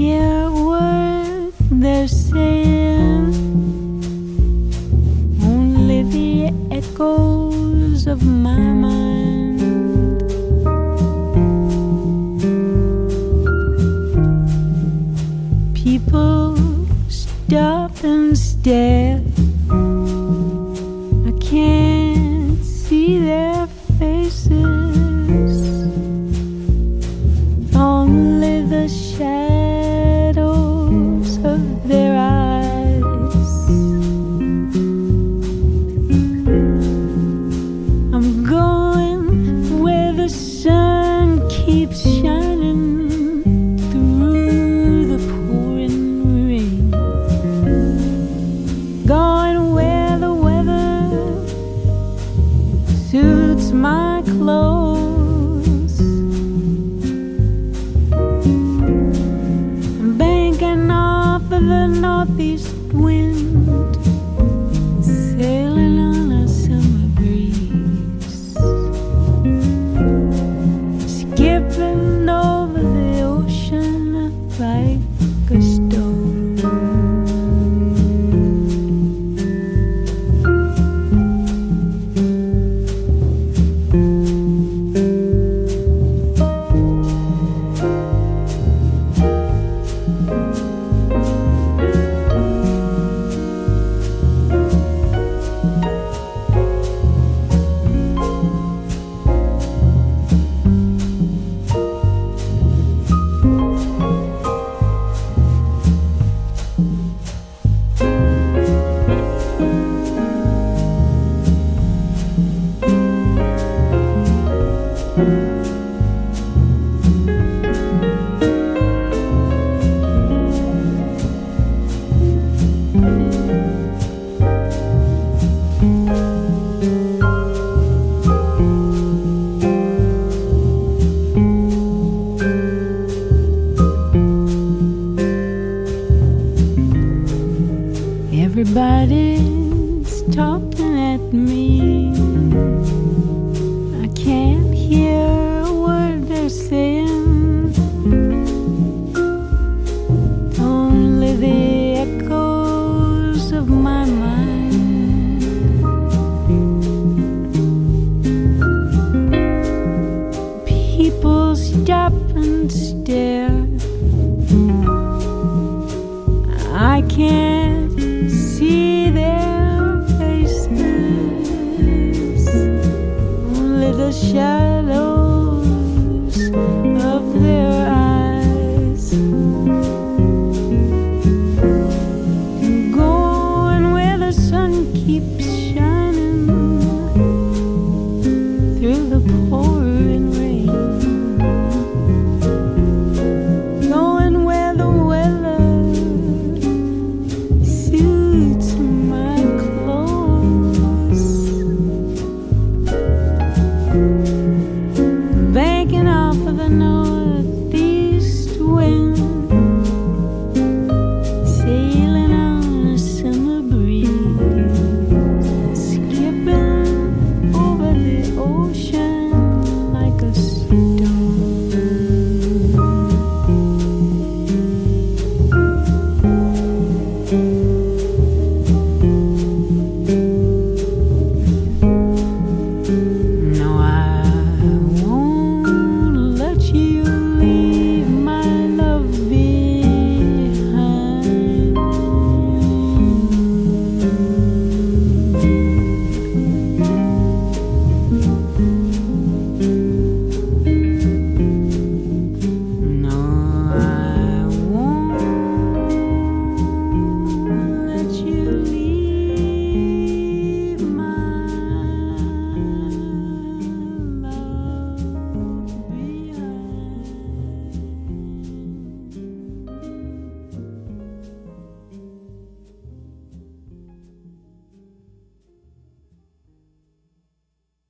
hear a word they're saying, only the echoes of my mind. People stop and stare. I can't see their faces, only the shadows of their eyes. I'm going where the sun keeps shining through the pouring rain, going where the weather suits my clothes. I'm banking off of the northeast wind, sailing on a summer breeze, skipping over the ocean like a stone. Everybody's talking at me.